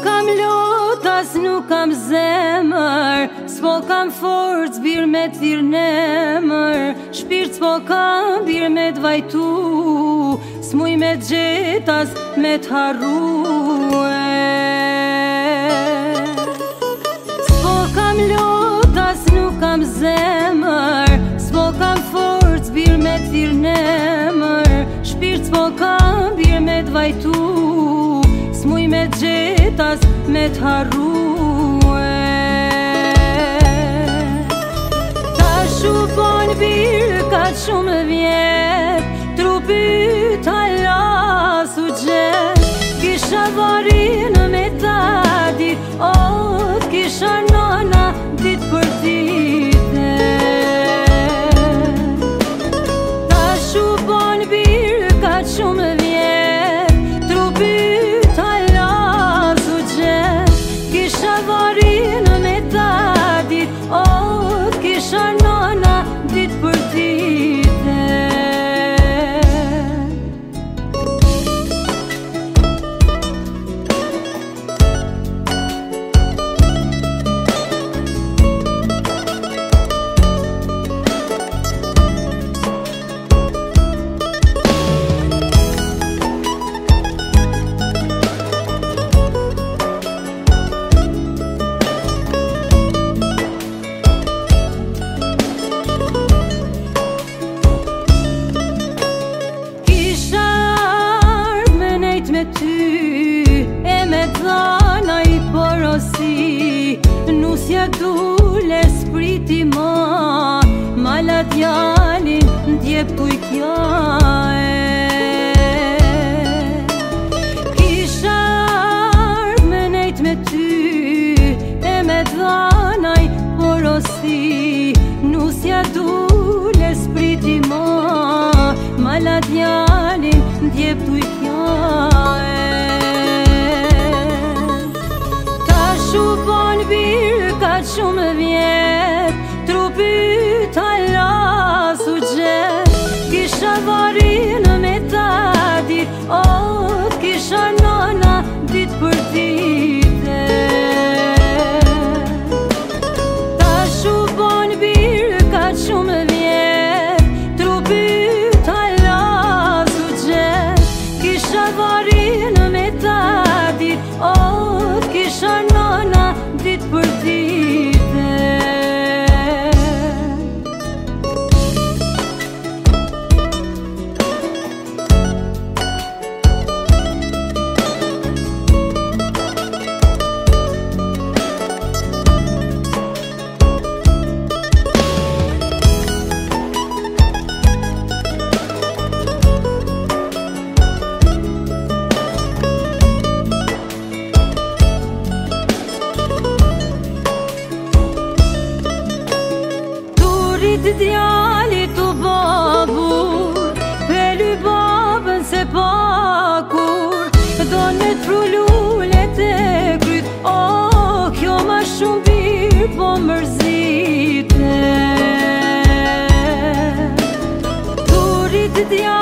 kam lot, as nuk kam zemër, s'po kam forcë bir me t'thirr nemër, shpirt s'po kam bir me t'vajtu, s'muj me t'gjet as me t'harrue. S'po kam lot, as nuk kam zemër, s'po kam forcë bir me t'thirr nemër, shpirt s'po kam bir me t'vajtu, s'muj me t'gjet as me t'harrue. Tash u bon birë ka shumë vjet, trupi t'halas u gjet, kisha varin me ta dit, o t'kisha nana dit për dite. Tash u bon birë ka shumë vjet, trupi t'halas u gjet, kisha varin me ta dit, o t'kisha nana dit për dite. Ty e me dhana i porosi, nusja dule spriti ma, mala djalin ndjep tuj kja Kisha me nejt me ty e me dhana i porosi, nusja dule spriti ma, mala djalin ndjep tuj kja shumë vjet, trupi t'halas u gjet, kisha varin me ta dit, o t'kisha nana dit për dite. Tash u bon birë ka shumë vjet, trupi t'halas u gjet, kisha varin me ta dit, o t'kisha nana dit për dite. Djalit u babur, pelu babën se pakur, do në t'frullulet e kryt, o kjo ma shumë birë po mërzite. Turit djalit